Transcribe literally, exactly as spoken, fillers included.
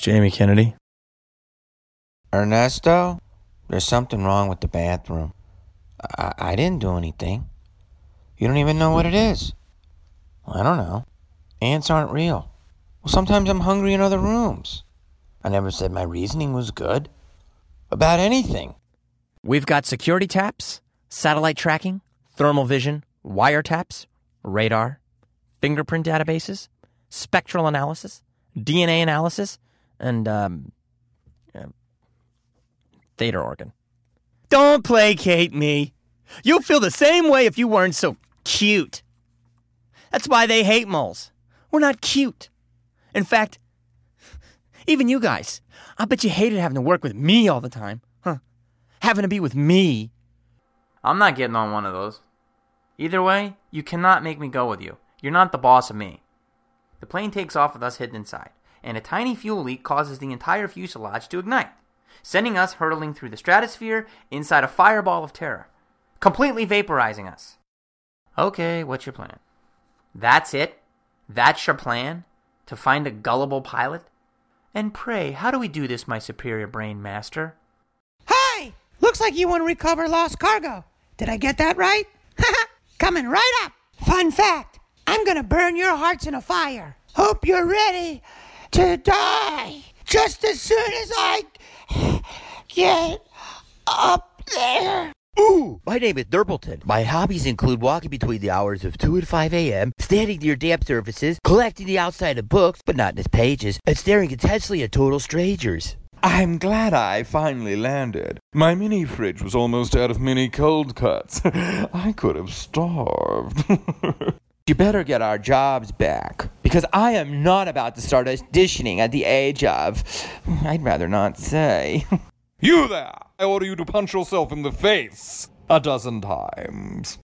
Jamie Kennedy. Ernesto, there's something wrong with the bathroom. I, I didn't do anything. You don't even know what it is. I don't know. Ants aren't real. Well, sometimes I'm hungry in other rooms. I never said my reasoning was good. About anything. We've got security taps, satellite tracking, thermal vision, wiretaps, radar, fingerprint databases, spectral analysis, D N A analysis, and, um, uh, theta organ. Don't placate me. You'd feel the same way if you weren't so cute. That's why they hate moles. We're not cute. In fact, even you guys, I bet you hated having to work with me all the time, huh? Having to be with me. I'm not getting on one of those. Either way, you cannot make me go with you. You're not the boss of me. The plane takes off with us hidden inside, and a tiny fuel leak causes the entire fuselage to ignite, sending us hurtling through the stratosphere inside a fireball of terror, completely vaporizing us. Okay, what's your plan? That's it? That's your plan? To find a gullible pilot? And pray, how do we do this, my superior brain master? Hi! Looks like you want to recover lost cargo. Did I get that right? Coming right up. Fun fact, I'm gonna burn your hearts in a fire. Hope you're ready to die just as soon as I get up there. Ooh, my name is Durbleton. My hobbies include walking between the hours of two and five a.m., standing near damp surfaces, collecting the outside of books, but not in its pages, and staring intensely at total strangers. I'm glad I finally landed. My mini fridge was almost out of mini cold cuts. I could have starved. You better get our jobs back, because I am not about to start auditioning at the age of... I'd rather not say. You there! I order you to punch yourself in the face a dozen times.